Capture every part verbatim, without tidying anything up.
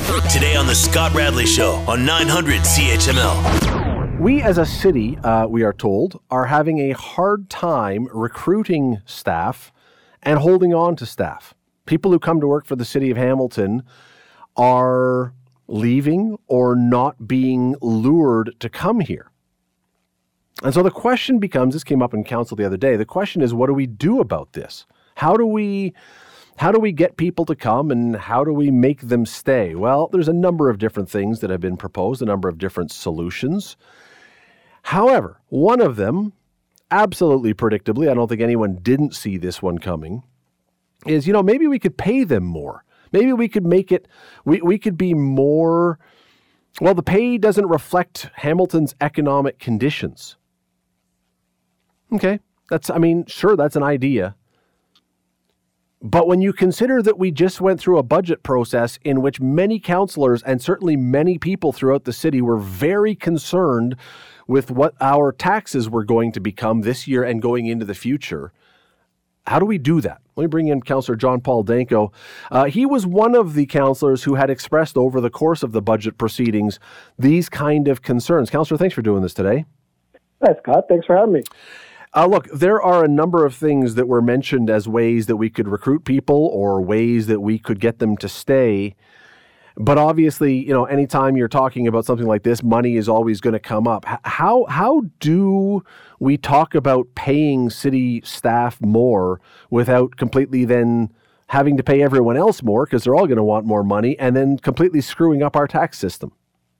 Today on the Scott Radley Show on nine hundred C H M L. We as a city, uh, we are told, are having a hard time recruiting staff and holding on to staff. People who come to work for the city of Hamilton are leaving or not being lured to come here. And so the question becomes, this came up in council the other day, the question is, what do we do about this? How do we how do we get people to come and how do we make them stay? Well, there's a number of different things that have been proposed, a number of different solutions. However, one of them, absolutely predictably, I don't think anyone didn't see this one coming, is, you know, maybe we could pay them more. Maybe we could make it, we, we could be more, well, the pay doesn't reflect Hamilton's economic conditions. Okay, that's, I mean, sure, that's an idea. But when you consider that we just went through a budget process in which many councillors and certainly many people throughout the city were very concerned with what our taxes were going to become this year and going into the future, how do we do that? Let me bring in Councillor John Paul Danko. Uh, he was one of the councillors who had expressed over the course of the budget proceedings these kind of concerns. Councillor, thanks for doing this today. Hi, Scott. Thanks for having me. Uh, look, there are a number of things that were mentioned as ways that we could recruit people or ways that we could get them to stay. But obviously, you know, anytime you're talking about something like this, money is always going to come up. How how do we talk about paying city staff more without completely then having to pay everyone else more because they're all going to want more money and then completely screwing up our tax system?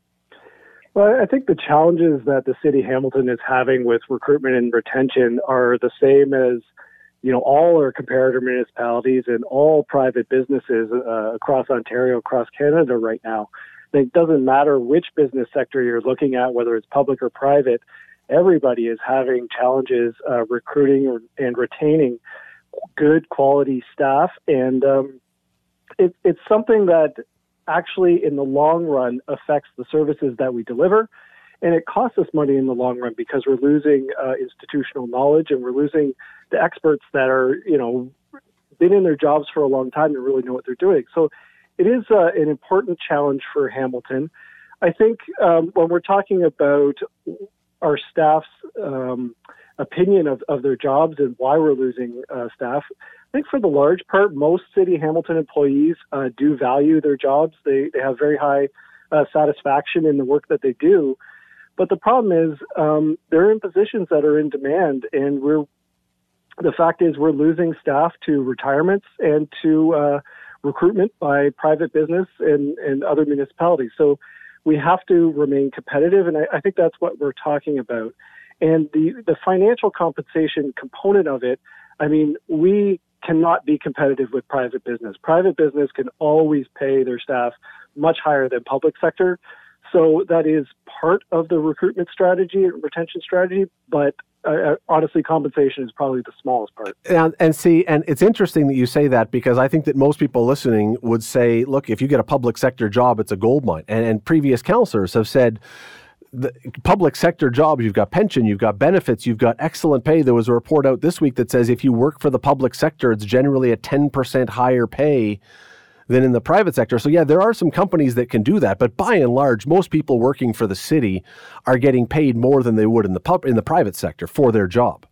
Well, I think the challenges that the city of Hamilton is having with recruitment and retention are the same as, you know, all our comparator municipalities and all private businesses uh, across Ontario, across Canada right now. It doesn't matter which business sector you're looking at, whether it's public or private, everybody is having challenges uh, recruiting and retaining good quality staff. And um, it, it's something that actually in the long run affects the services that we deliver. And it costs us money in the long run because we're losing uh, institutional knowledge and we're losing the experts that are, you know, been in their jobs for a long time and really know what they're doing. So it is uh, an important challenge for Hamilton. I think um, when we're talking about our staff's um, opinion of, of their jobs and why we're losing uh, staff, I think for the large part, most City of Hamilton employees uh, do value their jobs. They, they have very high uh, satisfaction in the work that they do. But the problem is um, they're in positions that are in demand, and we're the fact is we're losing staff to retirements and to uh, recruitment by private business and, and other municipalities. So we have to remain competitive, and I, I think that's what we're talking about. And the, the financial compensation component of it, I mean, we cannot be competitive with private business. Private business can always pay their staff much higher than public sector. So that is part of the recruitment strategy and retention strategy, but uh, honestly, compensation is probably the smallest part. And, and see, and it's interesting that you say that because I think that most people listening would say, look, if you get a public sector job, it's a gold mine. And, and previous councillors have said, the public sector jobs, you've got pension, you've got benefits, you've got excellent pay. There was a report out this week that says if you work for the public sector, it's generally a ten percent higher pay than in the private sector. So yeah, there are some companies that can do that, but by and large, most people working for the city are getting paid more than they would in the pub, in the private sector for their job.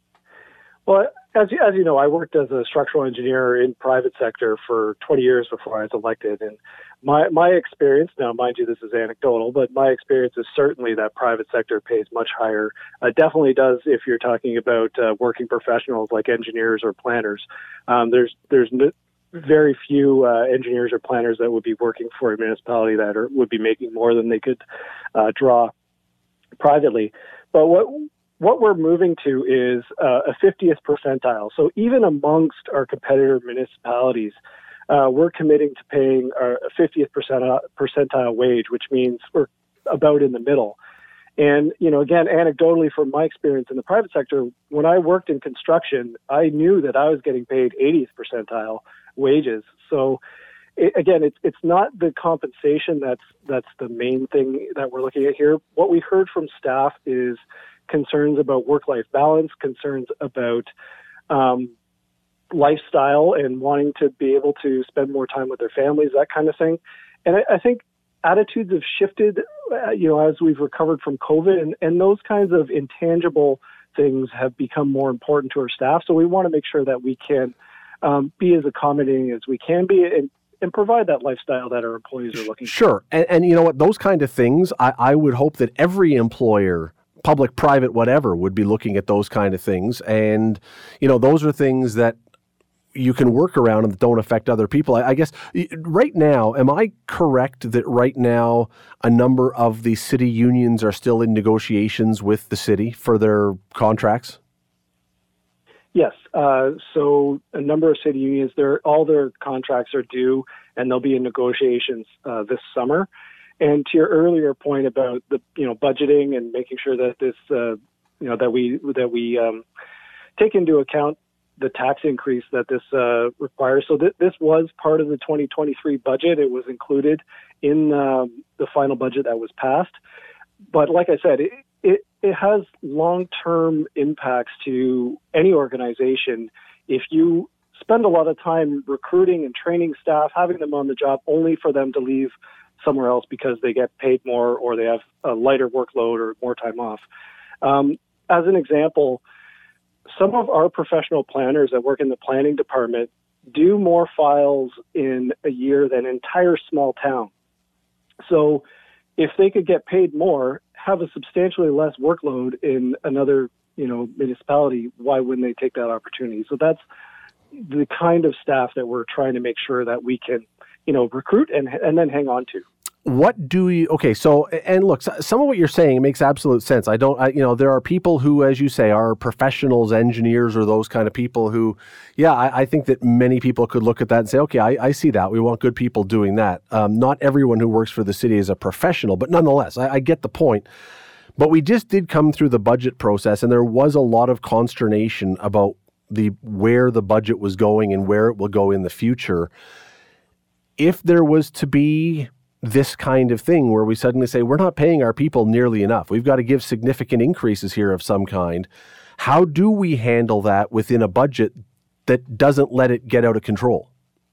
Well, as you, as you know, I worked as a structural engineer in private sector for twenty years before I was elected. And my, my experience, now mind you, this is anecdotal, but my experience is certainly that private sector pays much higher. Uh, definitely does if you're talking about uh, working professionals like engineers or planners. Um, there's there's n- very few uh, engineers or planners that would be working for a municipality that are, would be making more than they could uh, draw privately. But what what we're moving to is uh, a fiftieth percentile. So even amongst our competitor municipalities, uh, we're committing to paying a fiftieth percentile wage, which means we're about in the middle. And, you know, again, anecdotally from my experience in the private sector, when I worked in construction, I knew that I was getting paid eightieth percentile wages. So it, again, it's it's not the compensation that's that's the main thing that we're looking at here. What we heard from staff is concerns about work-life balance, concerns about um, lifestyle and wanting to be able to spend more time with their families, that kind of thing. And I, I think attitudes have shifted, uh, you know, as we've recovered from COVID, and, and those kinds of intangible things have become more important to our staff. So we want to make sure that we can um, be as accommodating as we can be and, and provide that lifestyle that our employees are looking for. Sure. And, and you know what? Those kind of things, I, I would hope that every employer, public, private, whatever, would be looking at those kind of things. And, you know, those are things that you can work around and that don't affect other people. I, I guess right now, am I correct that right now a number of the city unions are still in negotiations with the city for their contracts? Yes. Uh, so a number of city unions, they're, all their contracts are due, and they'll be in negotiations uh, this summer. And to your earlier point about the, you know, budgeting and making sure that this, uh, you know, that we that we um, take into account the tax increase that this uh, requires. So th- this was part of the twenty twenty-three budget. It was included in um, the final budget that was passed. But like I said, it, it, it has long-term impacts to any organization. If you spend a lot of time recruiting and training staff, having them on the job only for them to leave somewhere else because they get paid more or they have a lighter workload or more time off. Um, as an example, some of our professional planners that work in the planning department do more files in a year than an entire small town. So if they could get paid more, have a substantially less workload in another, you know, municipality, why wouldn't they take that opportunity? So that's the kind of staff that we're trying to make sure that we can, you know, recruit and and then hang on to. What do you, okay, so, and look, some of what you're saying makes absolute sense. I don't, I, you know, there are people who, as you say, are professionals, engineers, or those kind of people who, yeah, I, I think that many people could look at that and say, okay, I, I see that. We want good people doing that. Um, not everyone who works for the city is a professional, but nonetheless, I, I get the point. But we just did come through the budget process, and there was a lot of consternation about the where the budget was going and where it will go in the future. If there was to be this kind of thing where we suddenly say, we're not paying our people nearly enough, we've got to give significant increases here of some kind, how do we handle that within a budget that doesn't let it get out of control?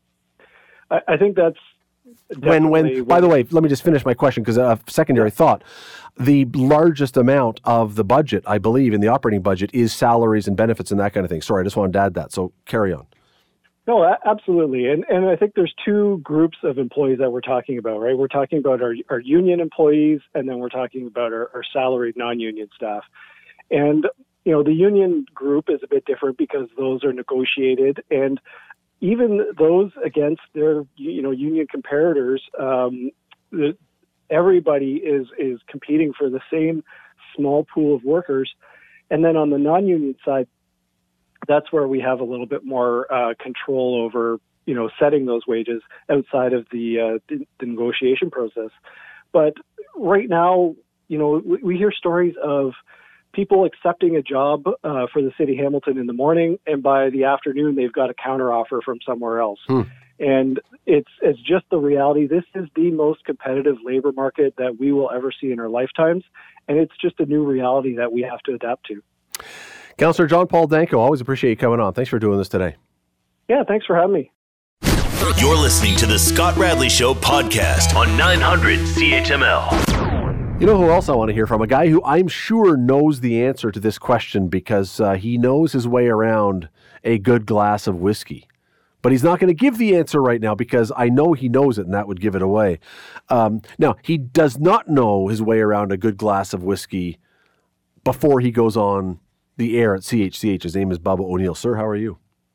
I, I think that's when, when, by the way, let me just finish my question because a secondary thought. The largest amount of the budget, I believe, in the operating budget is salaries and benefits and that kind of thing. Sorry, I just wanted to add that. So carry on. No, absolutely. And and I think there's two groups of employees that we're talking about, right? We're talking about our, our union employees, and then we're talking about our, our salaried non-union staff. And, you know, the union group is a bit different because those are negotiated. And even those against their, you know, union comparators, um, the, everybody is, is competing for the same small pool of workers. And then on the non-union side, that's where we have a little bit more uh, control over, you know, setting those wages outside of the, uh, the, the negotiation process. But right now, you know, we, we hear stories of people accepting a job uh, for the city of Hamilton in the morning, and by the afternoon, they've got a counteroffer from somewhere else. Hmm. And it's it's just the reality. This is the most competitive labor market that we will ever see in our lifetimes, and it's just a new reality that we have to adapt to. Councillor John Paul Danko, always appreciate you coming on. Thanks for doing this today. Yeah, thanks for having me. You're listening to the Scott Radley Show podcast on nine hundred C H M L. You know who else I want to hear from? A guy who I'm sure knows the answer to this question because uh, he knows his way around a good glass of whiskey. But he's not going to give the answer right now because I know he knows it and that would give it away. Um, now, he does not know his way around a good glass of whiskey before he goes on the air at C H C H. His name is Bubba O'Neill. Sir, how are you?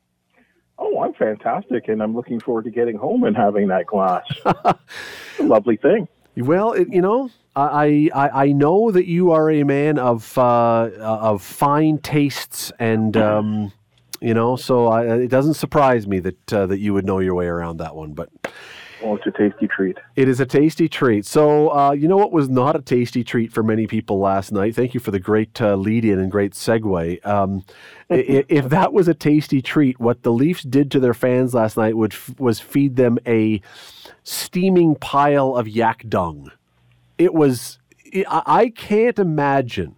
Oh, I'm fantastic, and I'm looking forward to getting home and having that glass. It's a lovely thing. Well, it, you know, I, I I know that you are a man of uh, of fine tastes, and um, you know, so I, it doesn't surprise me that uh, that you would know your way around that one. But well, it's a tasty treat. It is a tasty treat. So, uh, you know what was not a tasty treat for many people last night? Thank you for the great uh, lead-in and great segue. Um, if, if that was a tasty treat, what the Leafs did to their fans last night would, was feed them a steaming pile of yak dung. It was, it, I can't imagine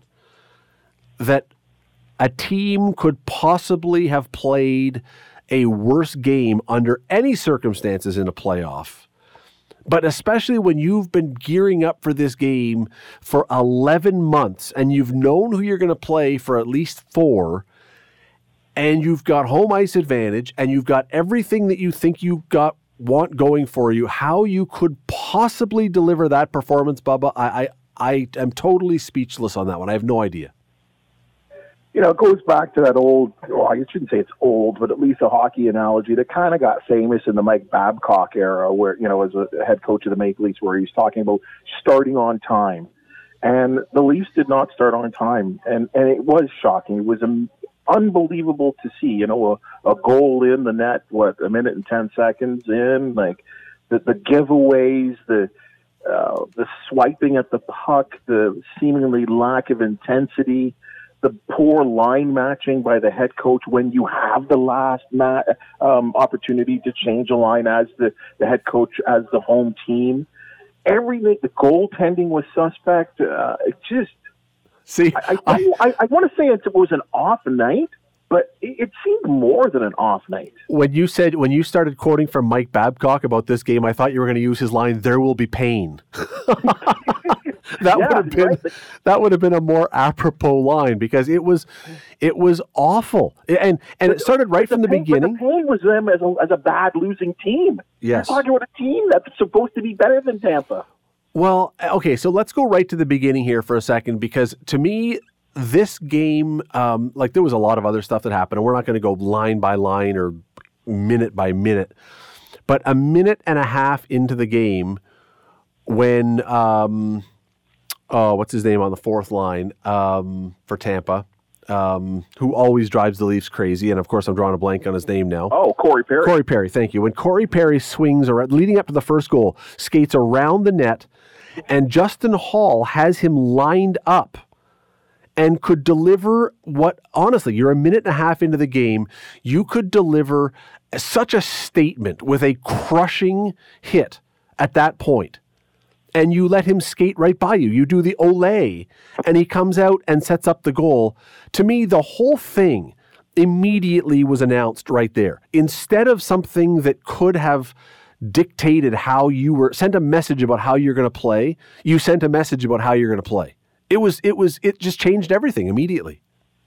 that a team could possibly have played a worse game under any circumstances in a playoff But especially when you've been gearing up for this game for eleven months and you've known who you're going to play for at least four, and you've got home ice advantage and you've got everything that you think you got want going for you, how you could possibly deliver that performance, Bubba, I, I, I am totally speechless on that one. I have no idea. You know, it goes back to that old, well, I shouldn't say it's old, but at least a hockey analogy that kind of got famous in the Mike Babcock era where, you know, as a head coach of the Maple Leafs, where he's talking about starting on time. And the Leafs did not start on time. And, and it was shocking. It was um, unbelievable to see, you know, a, a goal in the net, what, a minute and ten seconds in, like the, the giveaways, the, uh, the swiping at the puck, the seemingly lack of intensity, the poor line matching by the head coach when you have the last ma- um, opportunity to change a line as the, the head coach, as the home team. Everything, the goaltending was suspect. Uh, it just, see, I, I, I, I want to say it was an off night, but it, it seemed more than an off night. When you said, when you started quoting from Mike Babcock about this game, I thought you were going to use his line, "There will be pain." That yeah, would have been right. that would have been a more apropos line, because it was it was awful, and and it started right but from the, the pain, beginning. But the pain was them as a, as a bad losing team. Yes, you're talking about a team that's supposed to be better than Tampa. Well, okay, so let's go right to the beginning here for a second, because to me, this game, um, like there was a lot of other stuff that happened, and we're not going to go line by line or minute by minute, but a minute and a half into the game, when um, oh, what's his name on the fourth line um, for Tampa, um, who always drives the Leafs crazy, and of course I'm drawing a blank on his name now. Oh, Corey Perry. Corey Perry, thank you. When Corey Perry swings around, leading up to the first goal, skates around the net, and Justin Hall has him lined up and could deliver what, honestly, you're a minute and a half into the game, you could deliver such a statement with a crushing hit at that point. And you let him skate right by you. You do the Olay, and he comes out and sets up the goal. To me, the whole thing immediately was announced right there. Instead of something that could have dictated how you were, sent a message about how you're going to play, you sent a message about how you're going to play. It was, it was, it just changed everything immediately.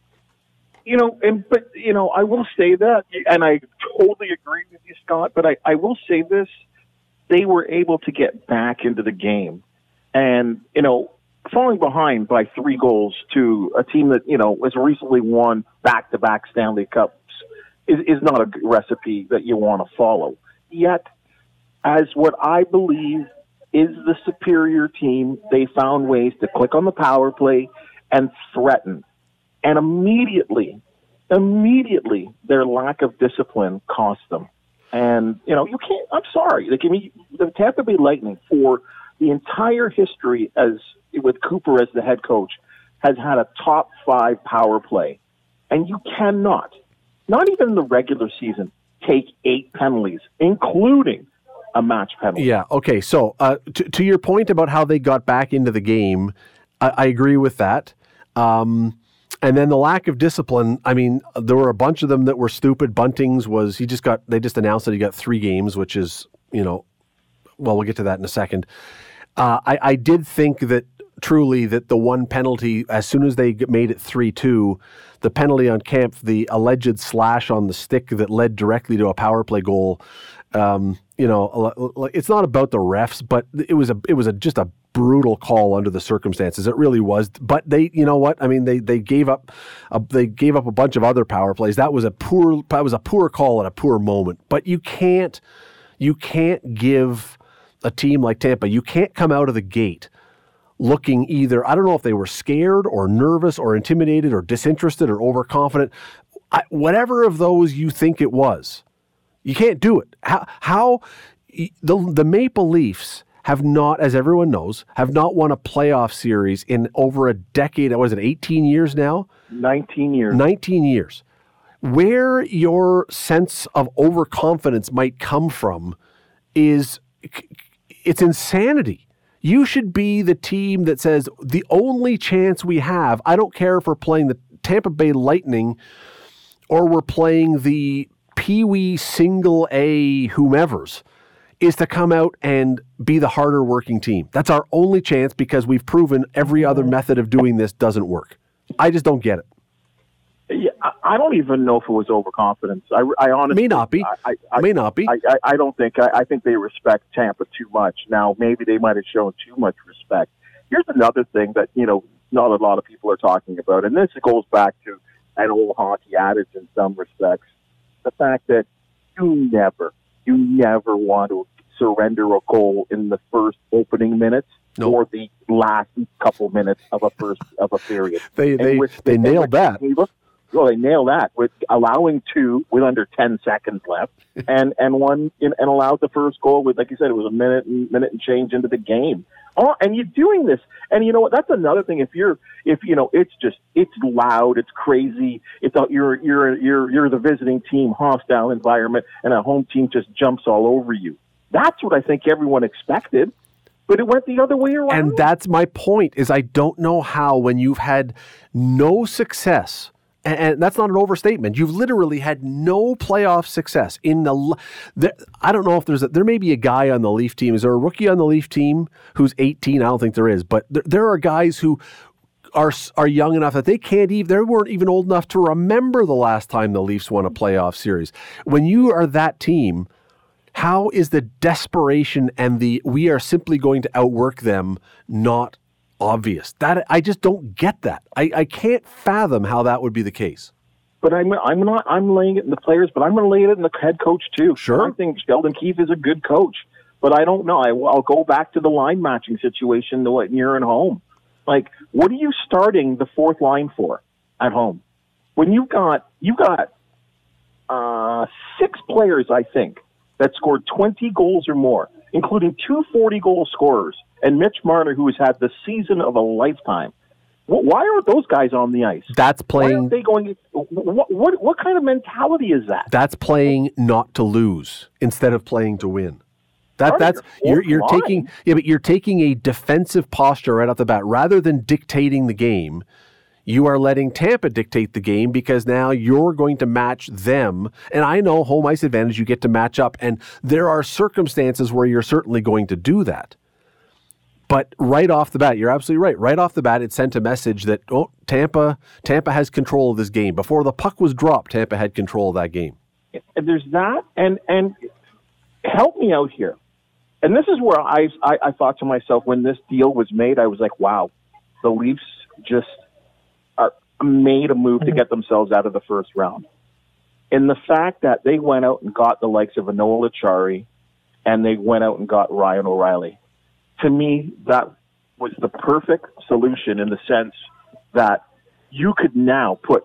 You know, and but you know, I will say that, and I totally agree with you, Scott. But I, I will say this: they were able to get back into the game, and you know, falling behind by three goals to a team that you know has recently won back-to-back Stanley Cups is, is not a recipe that you want to follow. Yet, as what I believe is the superior team, they found ways to click on the power play and threaten. And immediately, immediately, their lack of discipline cost them. And, you know, you can't, I'm sorry. Like, I mean, the Tampa Bay Lightning, for the entire history as with Cooper as the head coach, has had a top five power play. And you cannot, not even in the regular season, take eight penalties, including a match penalty. Yeah, okay. So uh, to, to your point about how they got back into the game, I, I agree with that. Um, and then the lack of discipline, I mean, there were a bunch of them that were stupid. Bunting's was, he just got, they just announced that he got three games, which is, you know, well, we'll get to that in a second. Uh, I, I did think that truly that the one penalty, as soon as they made it three two, the penalty on Kampf, the alleged slash on the stick that led directly to a power play goal, um, you know, it's not about the refs, but it was a it was a just a brutal call under the circumstances. It really was. But they, you know what? I mean, they they gave up a, they gave up a bunch of other power plays. That was a poor that was a poor call at a poor moment. But you can't you can't give a team like Tampa, you can't come out of the gate looking either, I don't know if they were scared or nervous or intimidated or disinterested or overconfident. I, whatever of those you think it was, you can't do it. How, how the, the Maple Leafs have not, as everyone knows, have not won a playoff series in over a decade. Was it eighteen years now? nineteen years. nineteen years. Where your sense of overconfidence might come from is, it's insanity. You should be the team that says the only chance we have, I don't care if we're playing the Tampa Bay Lightning or we're playing the Pee Wee single A whomevers. is to come out and be the harder working team. That's our only chance because we've proven every other method of doing this doesn't work. I just don't get it. Yeah, I don't even know if it was overconfidence. I, I honestly may not be. I, I, may not be. I, I, I don't think. I, I think they respect Tampa too much. Now, maybe they might have shown too much respect. Here's another thing that you know not a lot of people are talking about, and this goes back to an old hockey adage in some respects: the fact that you never, you never want to surrender a goal in the first opening minutes. Nope. Or the last couple minutes of a first of a period. they they they, they nailed that. Well, they nailed that with allowing two with under ten seconds left, and and one in, and allowed the first goal with, like you said, it was a minute and minute and change into the game. Oh, and you're doing this, and you know what? That's another thing. If you're, if you know, it's just it's loud, it's crazy. It's a, you're you're you're you're the visiting team, hostile environment, and a home team just jumps all over you. That's what I think everyone expected. But it went the other way around. And that's my point, is I don't know how when you've had no success, and, and that's not an overstatement, you've literally had no playoff success. In the, the I don't know if there's a, there may be a guy on the Leaf team. Is there a rookie on the Leaf team who's eighteen? I don't think there is. But there, there are guys who are are young enough that they can't even, they weren't even old enough to remember the last time the Leafs won a playoff series. When you are that team, how is the desperation and the we are simply going to outwork them not obvious? That I just don't get that. I, I can't fathom how that would be the case. But I'm I'm not I'm laying it in the players, but I'm going to lay it in the head coach too. Sure, I think Sheldon Keefe is a good coach, but I don't know. I, I'll go back to the line matching situation when you're at home. Like, what are you starting the fourth line for at home when you've got you've got uh, six players, I think, that scored twenty goals or more, including two forty-goal scorers, and Mitch Marner, who has had the season of a lifetime. Why aren't those guys on the ice? That's playing. Why aren't they going? What, what what kind of mentality is that? That's playing not to lose instead of playing to win. That that's you're you're line. taking yeah, but you're taking a defensive posture right off the bat rather than dictating the game. You are letting Tampa dictate the game because now you're going to match them. And I know home ice advantage, you get to match up. And there are circumstances where you're certainly going to do that. But right off the bat, you're absolutely right. Right off the bat, it sent a message that, oh, Tampa, Tampa has control of this game. Before the puck was dropped, Tampa had control of that game. And there's that. And, and help me out here. And this is where I, I, I thought to myself when this deal was made, I was like, wow, the Leafs just made a move to get themselves out of the first round. And the fact that they went out and got the likes of Noah Acciari and they went out and got Ryan O'Reilly, to me, that was the perfect solution in the sense that you could now put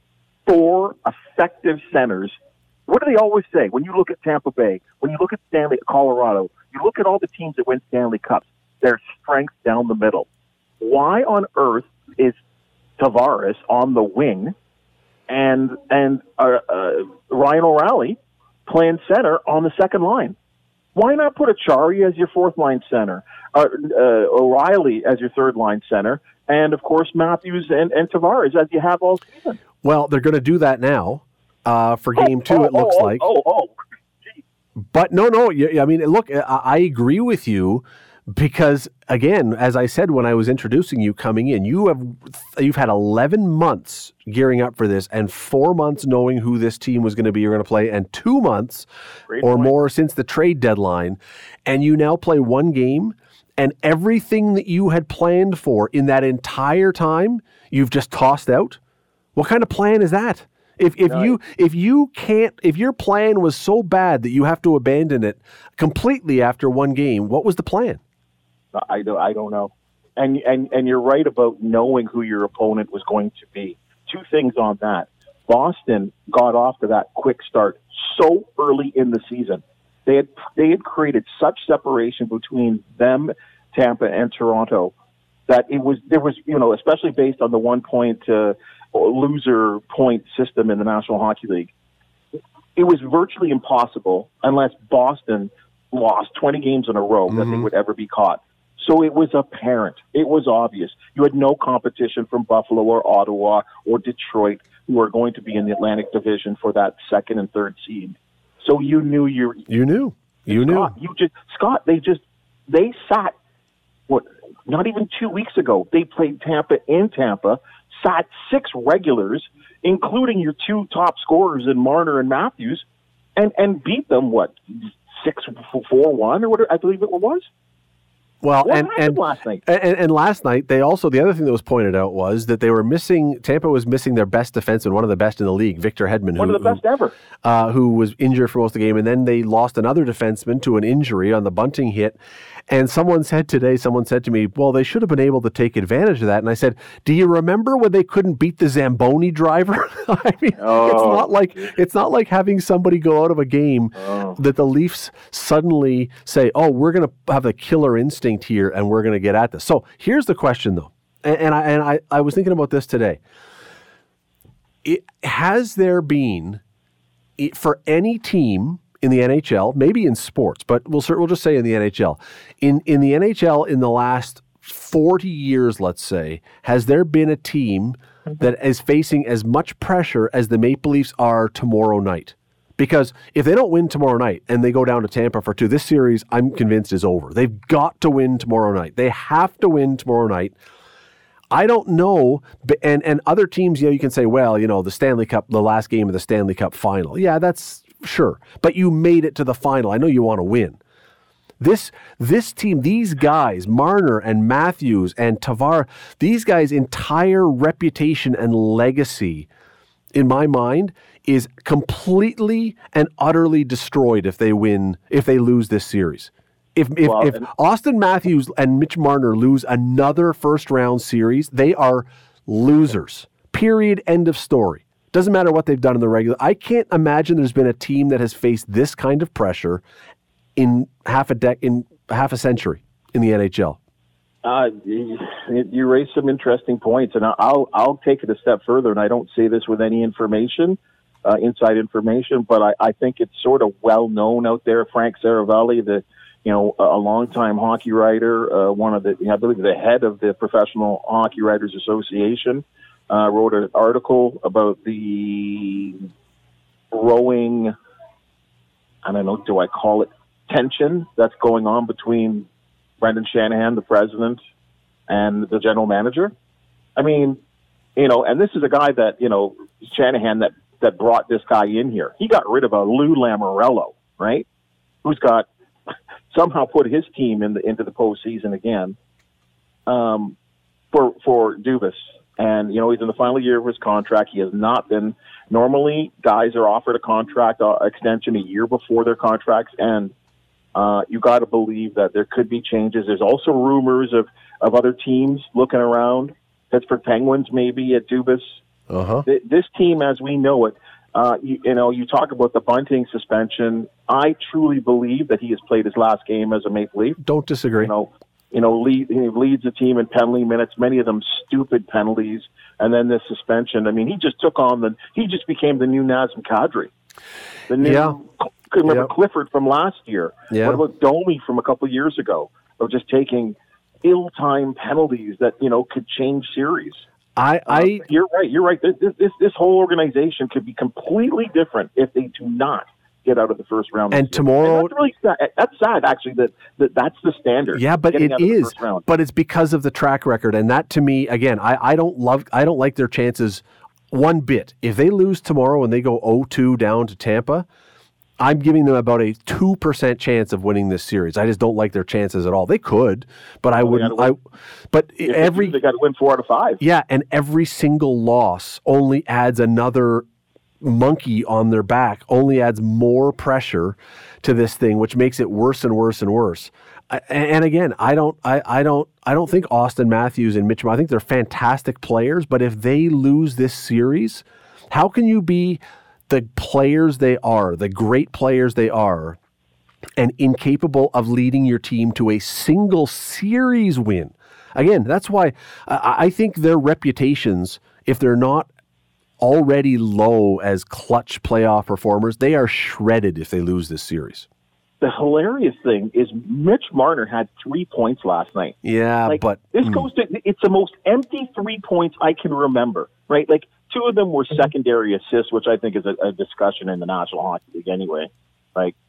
four effective centers. What do they always say? When you look at Tampa Bay, when you look at Stanley, Colorado, you look at all the teams that win Stanley Cups, their strength down the middle. Why on earth is Tavares on the wing and and uh, uh, Ryan O'Reilly playing center on the second line? Why not put Acciari as your fourth line center, uh, uh, O'Reilly as your third line center, and of course Matthews and, and Tavares as you have all season? Well, they're going to do that now uh, for game oh, two. Oh, it looks oh, like. Oh, oh, oh. But no, no. I mean, look, I, I agree with you. Because again, as I said when I was introducing you coming in, you have you've had eleven months gearing up for this, and four months knowing who this team was going to be, you're going to play, and two months Great or point. more since the trade deadline, and you now play one game, and everything that you had planned for in that entire time, you've just tossed out. What kind of plan is that? If if no, you if you can't if your plan was so bad that you have to abandon it completely after one game, what was the plan? I don't, I don't know. And, and and you're right about knowing who your opponent was going to be. Two things on that. Boston got off to that quick start so early in the season. They had they had created such separation between them, Tampa, and Toronto that it was there was you know especially based on the one point uh, loser point system in the National Hockey League. It was virtually impossible unless Boston lost twenty games in a row mm-hmm. that they would ever be caught. So it was apparent. It was obvious. You had no competition from Buffalo or Ottawa or Detroit, who are going to be in the Atlantic Division for that second and third seed. So you knew you you knew You Scott, knew. You just Scott. They just they sat. What? Not even two weeks ago, they played Tampa in Tampa. Sat six regulars, including your two top scorers in Marner and Matthews, and and beat them what six four one or what I believe it was. Well, what and happened and, last night? and and last night they also the other thing that was pointed out was that they were missing Tampa was missing their best defenseman, one of the best in the league, Victor Hedman, one who, of the best who, ever, uh, who was injured for most of the game, and then they lost another defenseman to an injury on the bunting hit. And someone said today, someone said to me, well, they should have been able to take advantage of that. And I said, do you remember when they couldn't beat the Zamboni driver? I mean, oh. it's not like it's not like having somebody go out of a game oh. that the Leafs suddenly say, oh, we're going to have the killer instinct here and we're going to get at this. So here's the question, though. And, and, I, and I, I was thinking about this today. It, has there been, it, for any team in the N H L, maybe in sports, but we'll we'll just say in the N H L. In in the N H L in the last forty years, let's say, has there been a team that is facing as much pressure as the Maple Leafs are tomorrow night? Because if they don't win tomorrow night and they go down to Tampa for two, this series, I'm convinced, is over. They've got to win tomorrow night. They have to win tomorrow night. I don't know, and and other teams, you know, you can say, well, you know, the Stanley Cup, the last game of the Stanley Cup final. Yeah, that's sure, but you made it to the final. I know you want to win. This this team, these guys, Marner and Matthews and Tavares, these guys' entire reputation and legacy, in my mind, is completely and utterly destroyed if they win, if they lose this series. If if, well, if Austin Matthews and Mitch Marner lose another first round series, they are losers. Period. End of story. Doesn't matter what they've done in the regular. I can't imagine there's been a team that has faced this kind of pressure in half a dec in half a century in the N H L. Uh, you, you raised some interesting points, and I'll I'll take it a step further. And I don't say this with any information, uh, inside information, but I, I think it's sort of well known out there. Frank Saravalli, the you know a longtime hockey writer, uh, one of the I believe the head of the Professional Hockey Writers Association. Uh, wrote an article about the growing, I don't know, do I call it tension that's going on between Brendan Shanahan, the president, and the general manager? I mean, you know, and this is a guy that, you know, Shanahan that, that brought this guy in here. He got rid of a Lou Lamoriello, right? Who's got somehow put his team in the, into the postseason again um, for, for Dubas. And, you know, he's in the final year of his contract. He has not been. Normally, guys are offered a contract uh, extension a year before their contracts end. Uh, you got to believe that there could be changes. There's also rumors of, of other teams looking around. Pittsburgh Penguins maybe at Dubas. Uh-huh. Th- this team, as we know it, uh, you, you know, you talk about the Bunting suspension. I truly believe that he has played his last game as a Maple Leaf. Don't disagree. You know, You know, lead, he leads the team in penalty minutes, many of them stupid penalties, and then this suspension. I mean, he just took on the, he just became the new Nazem Kadri. The new, yeah. could remember yeah. Clifford from last year. Yeah. What about Domi from a couple of years ago of just taking ill-timed penalties that, you know, could change series? I, I, uh, you're right. You're right. This, this, this whole organization could be completely different if they do not get out of the first round. And tomorrow, and that's really sad. That's sad, actually. That, that that's the standard. Yeah, but it is. But it's because of the track record, and that to me, again, I, I don't love. I don't like their chances one bit. If they lose tomorrow and they go oh two down to Tampa, I'm giving them about a two percent chance of winning this series. I just don't like their chances at all. They could, but well, I wouldn't. I. But if every they got to win four out of five. Yeah, and every single loss only adds another monkey on their back, only adds more pressure to this thing, which makes it worse and worse and worse. I, and again, I don't, I, I don't, I don't think Austin Matthews and Mitch, I think they're fantastic players, but if they lose this series, how can you be the players they are, the great players they are, and incapable of leading your team to a single series win? Again, that's why I, I think their reputations, if they're not already low as clutch playoff performers, they are shredded if they lose this series. The hilarious thing is Mitch Marner had three points last night. Yeah, like, but this mm. goes to, it's the most empty three points I can remember, right? Like two of them were secondary assists, which I think is a, a discussion in the National Hockey League anyway. Like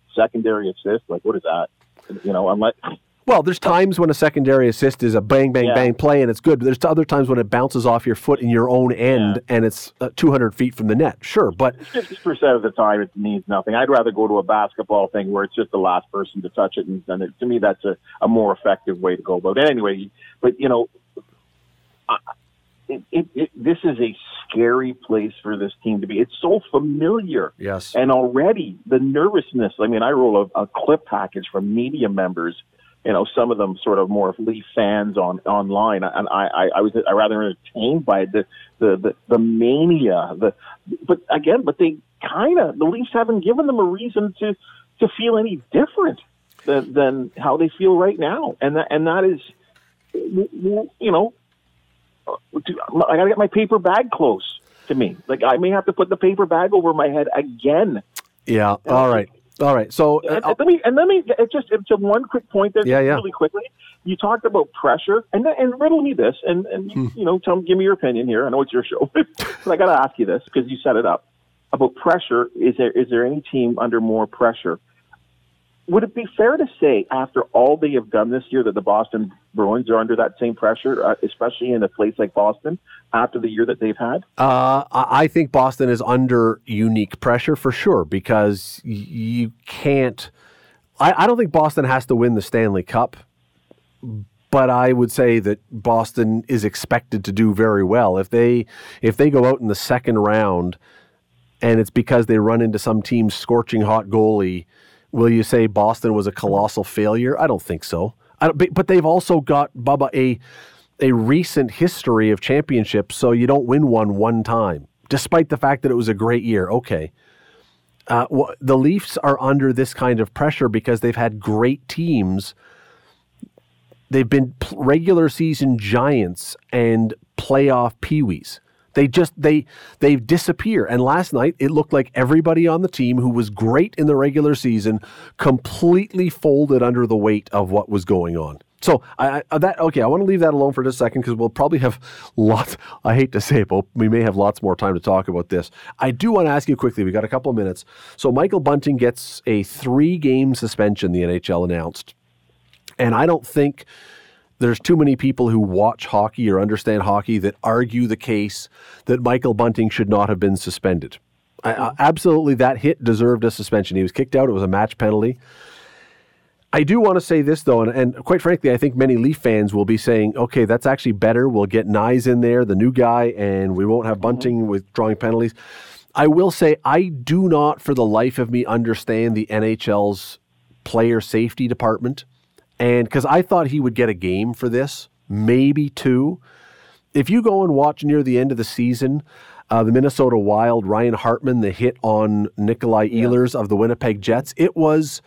secondary assist. Like, what is that? You know, I'm like... Well, there's times when a secondary assist is a bang, bang, yeah. bang play, and it's good. But there's other times when it bounces off your foot in your own end, yeah. and it's uh, two hundred feet from the net. Sure, but fifty percent of the time it means nothing. I'd rather go to a basketball thing where it's just the last person to touch it, and, and it, to me, that's a, a more effective way to go about it. Anyway, but you know, I, it, it, it, this is a scary place for this team to be. It's so familiar. Yes, and already the nervousness. I mean, I roll a, a clip package from media members. You know, some of them sort of more Leaf fans on online, and I, I, I was I rather entertained by the the, the, the mania. The but again, but they kind of the Leafs haven't given them a reason to, to feel any different than, than how they feel right now, and that and that is, you know, I got to get my paper bag close to me. Like I may have to put the paper bag over my head again. Yeah. All right. All right, so uh, and, and let me and let me it's just it's just one quick point there, yeah, yeah. really quickly. You talked about pressure, and and riddle me this, and and you, hmm. you know, tell give me your opinion here. I know it's your show, but I got to ask you this because you set it up about pressure. Is there is there any team under more pressure? Would it be fair to say, after all they have done this year, that the Boston Bruins are under that same pressure, uh, especially in a place like Boston, after the year that they've had? Uh, I think Boston is under unique pressure for sure, because you can't... I, I don't think Boston has to win the Stanley Cup, but I would say that Boston is expected to do very well. If they if they go out in the second round, and it's because they run into some team's scorching hot goalie, will you say Boston was a colossal failure? I don't think so. I don't, but they've also got, Bubba, a a recent history of championships, so you don't win one one time, despite the fact that it was a great year. Okay. Uh, well, the Leafs are under this kind of pressure because they've had great teams. They've been regular season giants and playoff peewees. They just, they, they disappear. And last night, it looked like everybody on the team who was great in the regular season completely folded under the weight of what was going on. So I, I that okay, I want to leave that alone for just a second because we'll probably have lots, I hate to say it, but we may have lots more time to talk about this. I do want to ask you quickly, we got a couple of minutes. So Michael Bunting gets a three-game suspension, the N H L announced. And I don't think there's too many people who watch hockey or understand hockey that argue the case that Michael Bunting should not have been suspended. I, I, absolutely, that hit deserved a suspension. He was kicked out. It was a match penalty. I do want to say this, though, and, and quite frankly, I think many Leaf fans will be saying, okay, that's actually better. We'll get Nyes in there, the new guy, and we won't have Bunting with drawing penalties. I will say I do not, for the life of me, understand the N H L's player safety department. And because I thought he would get a game for this, maybe two. If you go and watch near the end of the season, uh, the Minnesota Wild, Ryan Hartman, the hit on Nikolai yeah. Ehlers of the Winnipeg Jets, it was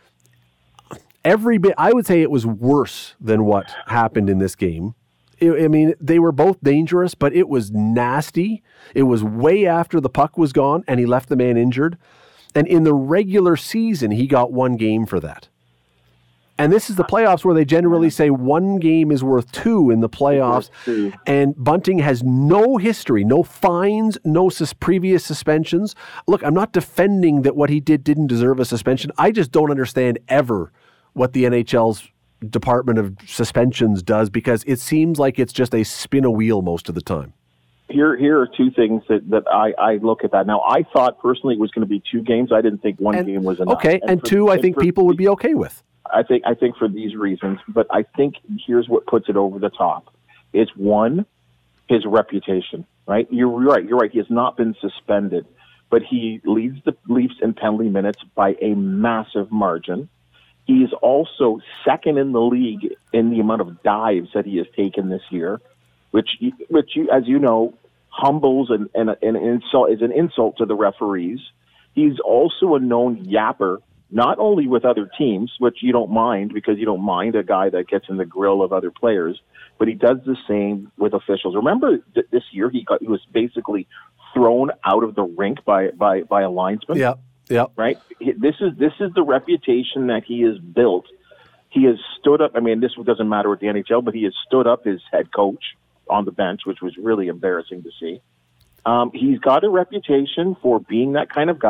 every bit, I would say it was worse than what happened in this game. It, I mean, they were both dangerous, but it was nasty. It was way after the puck was gone, and he left the man injured. And in the regular season, he got one game for that. And this is the playoffs where they generally say one game is worth two in the playoffs. And Bunting has no history, no fines, no sus- previous suspensions. Look, I'm not defending that what he did didn't deserve a suspension. I just don't understand ever what the N H L's Department of Suspensions does, because it seems like it's just a spin a wheel most of the time. Here, here are two things that, that I, I look at that. Now, I thought personally it was going to be two games. I didn't think one and, game was enough. Okay, and, and for, two I think for, people would be okay with. I think I think for these reasons, but I think here's what puts it over the top. It's one, his reputation, right? You're right. You're right. He has not been suspended, but he leads the Leafs in penalty minutes by a massive margin. He is also second in the league in the amount of dives that he has taken this year, which, which you, as you know, humbles and, and, and insult is an insult to the referees. He's also a known yapper, not only with other teams, which you don't mind because you don't mind a guy that gets in the grill of other players, but he does the same with officials. Remember that this year he got he was basically thrown out of the rink by by, by a linesman. Yeah, yeah. Right. This is this is the reputation that he has built. He has stood up. I mean, this doesn't matter with the N H L, but he has stood up his head coach on the bench, which was really embarrassing to see. Um, he's got a reputation for being that kind of guy,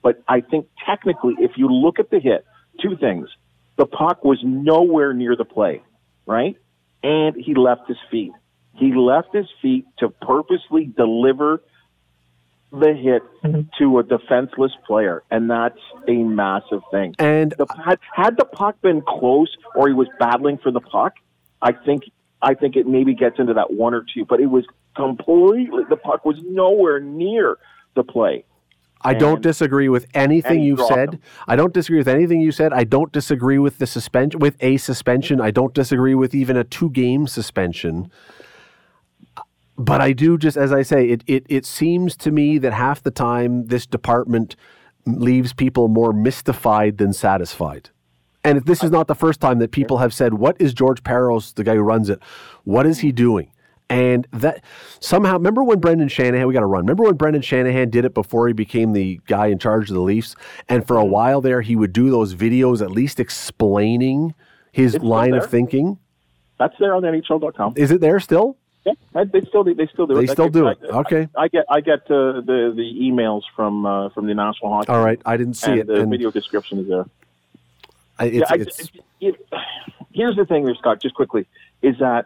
But I think technically, if you look at the hit, two things. The puck was nowhere near the play, right? And he left his feet. He left his feet to purposely deliver the hit mm-hmm. to a defenseless player, and that's a massive thing. And the, had, had the puck been close or he was battling for the puck, I think I think it maybe gets into that one or two, but it was completely, the puck was nowhere near the play. I don't disagree with anything you've said. Him. I don't disagree with anything you said. I don't disagree with the suspension, with a suspension. I don't disagree with even a two-game suspension. But I do, just as I say, it, it it seems to me that half the time this department leaves people more mystified than satisfied. And this is not the first time that people have said, what is George Parros, the guy who runs it, what is he doing? And that somehow, remember when Brendan Shanahan, we got to run. Remember when Brendan Shanahan did it before he became the guy in charge of the Leafs? And for a while there, he would do those videos at least explaining his it's line of thinking. That's there on N H L dot com. Is it there still? Yeah, they still they still do it. They still do it. I, okay. I, I get I get uh, the the emails from uh, from the National Hockey. All right, I didn't see and it. The and video description is there. I, it's, yeah, I, it's, it, it, here's the thing, there, Scott. Just quickly, is that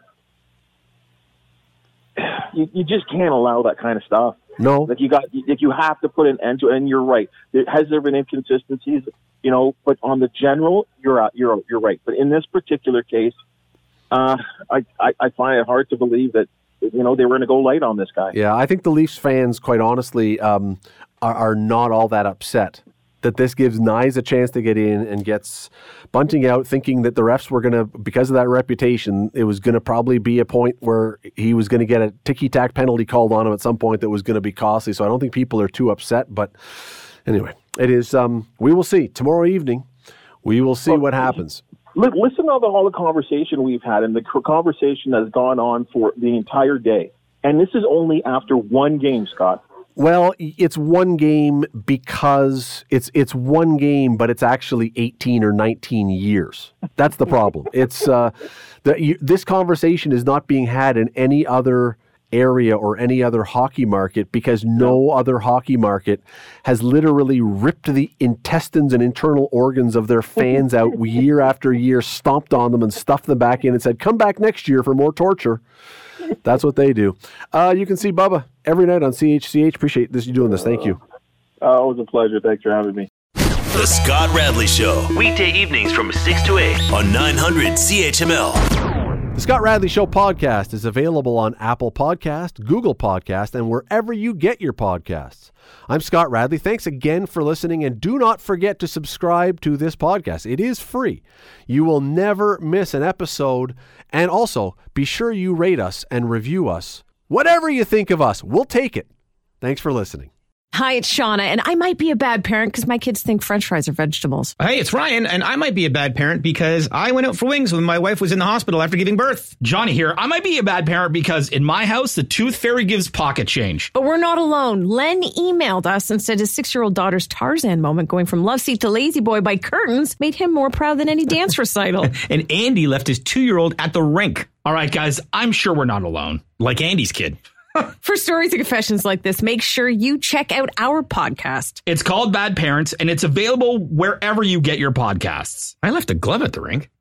you, you just can't allow that kind of stuff. No, like you got like you have to put an end to it. And you're right. There, has there been inconsistencies? You know, but on the general, you're uh, you're you're right. But in this particular case. Uh, I, I, I find it hard to believe that, you know, they were going to go light on this guy. Yeah, I think the Leafs fans, quite honestly, um, are, are not all that upset that this gives Knies a chance to get in and gets Bunting out, thinking that the refs were going to, because of that reputation, it was going to probably be a point where he was going to get a ticky-tack penalty called on him at some point that was going to be costly. So I don't think people are too upset. But anyway, it is, um, we will see. Tomorrow evening, we will see well, what happens. Listen to all the conversation we've had, and the conversation has gone on for the entire day. And this is only after one game, Scott. Well, it's one game because it's it's one game, but it's actually eighteen or nineteen years. That's the problem. It's uh, the, you, this conversation is not being had in any other area or any other hockey market because no other hockey market has literally ripped the intestines and internal organs of their fans out year after year, stomped on them and stuffed them back in and said, come back next year for more torture. That's what they do. Uh, you can see Bubba every night on C H C H. Appreciate this you doing this. Thank you. Uh, it was a pleasure. Thanks for having me. The Scott Radley Show. Weekday evenings from six to eight on nine hundred C H M L. The Scott Radley Show podcast is available on Apple Podcast, Google Podcast, and wherever you get your podcasts. I'm Scott Radley. Thanks again for listening, and do not forget to subscribe to this podcast. It is free. You will never miss an episode, and also be sure you rate us and review us. Whatever you think of us, we'll take it. Thanks for listening. Hi, it's Shauna, and I might be a bad parent because my kids think French fries are vegetables. Hey, it's Ryan, and I might be a bad parent because I went out for wings when my wife was in the hospital after giving birth. Johnny here. I might be a bad parent because in my house, the tooth fairy gives pocket change. But we're not alone. Len emailed us and said his six-year-old daughter's Tarzan moment going from love seat to lazy boy by curtains made him more proud than any dance recital. And Andy left his two-year-old at the rink. All right, guys, I'm sure we're not alone. Like Andy's kid. For stories and confessions like this, make sure you check out our podcast. It's called Bad Parents, and it's available wherever you get your podcasts. I left a glove at the rink.